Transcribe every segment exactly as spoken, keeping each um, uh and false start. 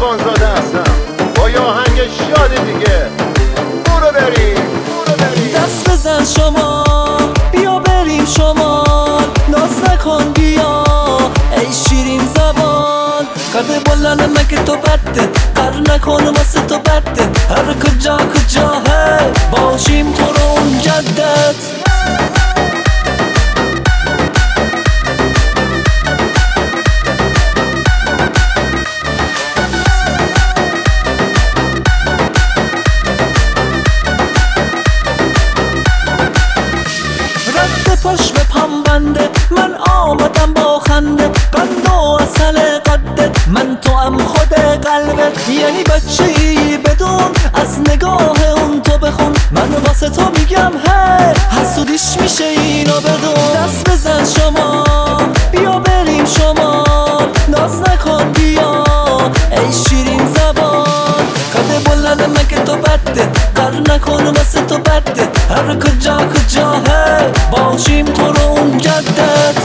جوانزاده هستم با یه آهنگ شاد دیگه. برو بریم برو بریم. دست بزن شما بیا بریم شما، ناز نکن بیا ای شیرین زبان. قد بلند مگه تو بده، قر نکن واسه تو بده. هر کجا کجاه باشیم تو رو اون جدت. پاش به پام بنده، من آمدم با خنده. قند و اصل قدت، من تو هم خود قلبت. یعنی بچه ای بدون از نگاه اون تو بخون. من واسه تو میگم هی حسودیش میشه اینو بدون. دست بزن شما بیا بریم شما، ناز نکن بیا ای شیرین زبان. قد بلند مگه تو بده، قر نکن واسه تو بده. هر کجا کجاه باشیم تو رو اون جدت.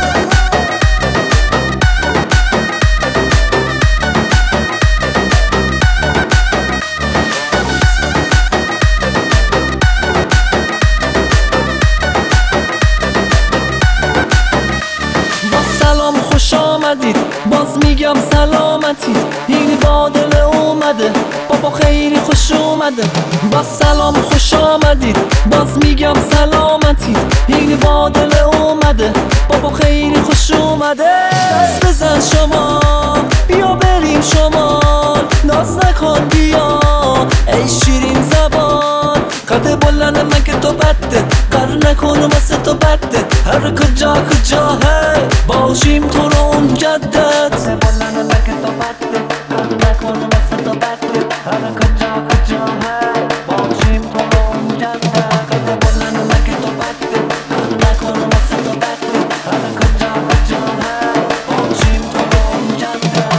با سلام خوش آمدید، باز میگم سلامتی. این بادل اومده بابا خیلی خوش اومده. با سلام خوش آمدید، باز میگم سلامتی. این بادل اومده بابا خیلی خوش اومده. دست بزن شما بیا بریم شما، ناز نکن بیا ای شیرین زبان. قد بلند مگه تو بده، قر نکن واسه تو بده. هر کجا کجاه باشیم تو رو اون جدت. قد بلند مگه تو بده، قر نکن واسه تو بده. هر کجا کجاه باشیم تو رو اون جدت. قد بلند مگه تو بده، قر نکن واسه تو بده. هر کجا کجاه باشیم تو رو اون جدت.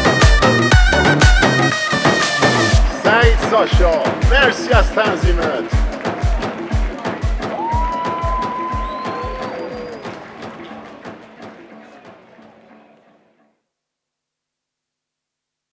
سعید ساشا مرسی از تنظیمت.